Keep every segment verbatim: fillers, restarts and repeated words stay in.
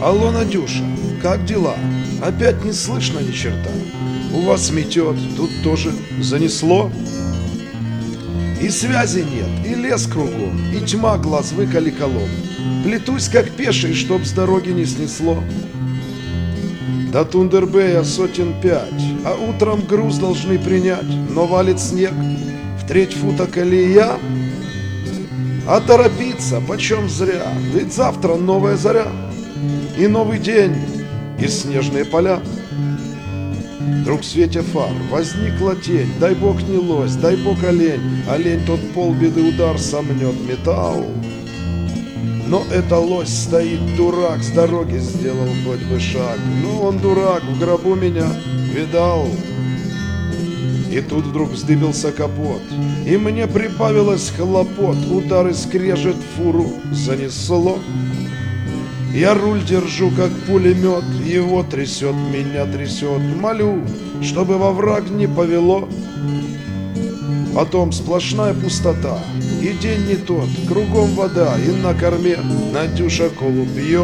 Алло, Надюша, как дела? Опять не слышно ни черта. У вас метет, тут тоже занесло. И связи нет, и лес кругом, и тьма глаз выколи колом. Плетусь как пеший, чтоб с дороги не снесло. До Тундербея сотен пять, а утром груз должны принять, но валит снег, в треть фута колея. А торопиться почем зря, ведь завтра новая заря, и новый день, и снежные поля. Вдруг в свете фар возникла тень, дай бог не лось, дай бог олень, олень тот полбеды удар сомнет металл. Но это лось стоит дурак, с дороги сделал хоть бы шаг, но он дурак, в гробу меня видал. И тут вдруг вздыбился капот, и мне прибавилось хлопот, удар и скрежет фуру занесло. Я руль держу, как пулемет, его трясет, меня трясет. Молю, чтобы во враг не повело. Потом сплошная пустота, и день не тот, кругом вода, и на корме Надюша колу пьет.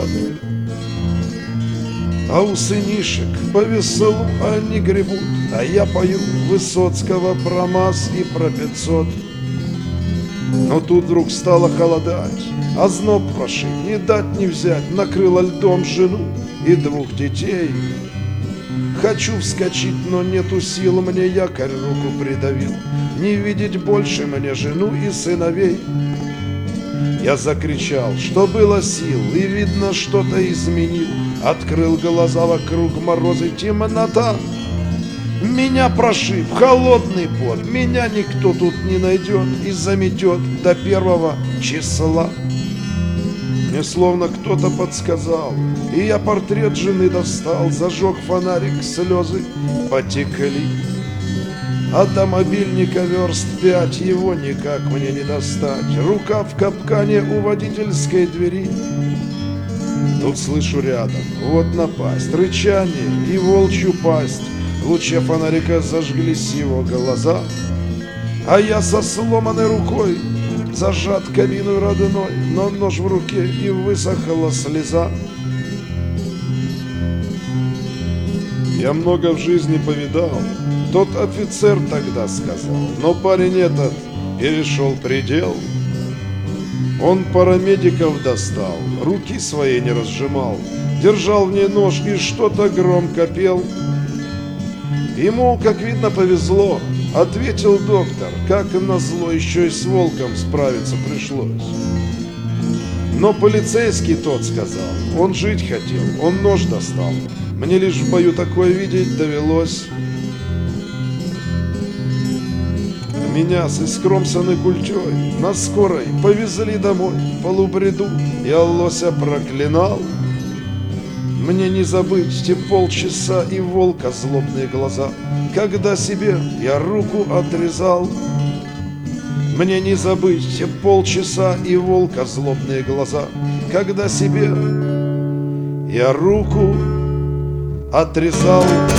А у сынишек по веселу они гребут, а я пою Высоцкого про МАЗ и про пятьсот. Но тут вдруг стало холодать, а зноб прошиб, не дать не взять, накрыло льдом жену и двух детей. Хочу вскочить, но нету сил, мне якорь руку придавил, не видеть больше мне жену и сыновей. Я закричал, что было сил, и видно, что-то изменил. Открыл глаза, вокруг морозы, темнота. Меня прошиб холодный пот, меня никто тут не найдет и заметет до первого числа. Мне словно кто-то подсказал, и я портрет жены достал, зажег фонарик, слезы потекли. А до мобильника верст пять, его никак мне не достать. Рука в капкане у водительской двери. Тут слышу рядом, вот напасть, рычание и волчью пасть. В луче фонарика зажглись его глаза, а я со сломанной рукой зажат кабиной родной, но нож в руке и высохла слеза. Я много в жизни повидал, тот офицер тогда сказал, но парень этот перешел предел. Он парамедиков достал, руки своей не разжимал, держал в ней нож и что-то громко пел. Ему, как видно, повезло, ответил доктор, как назло, еще и с волком справиться пришлось. Но полицейский тот сказал, он жить хотел, он нож достал, мне лишь в бою такое видеть довелось. Меня с искромсанной культей на скорой повезли домой, в полубреду я лося проклинал. Мне не забыть те полчаса и волка злобные глаза, когда себе я руку отрезал. Мне не забыть те полчаса и волка злобные глаза, когда себе я руку отрезал.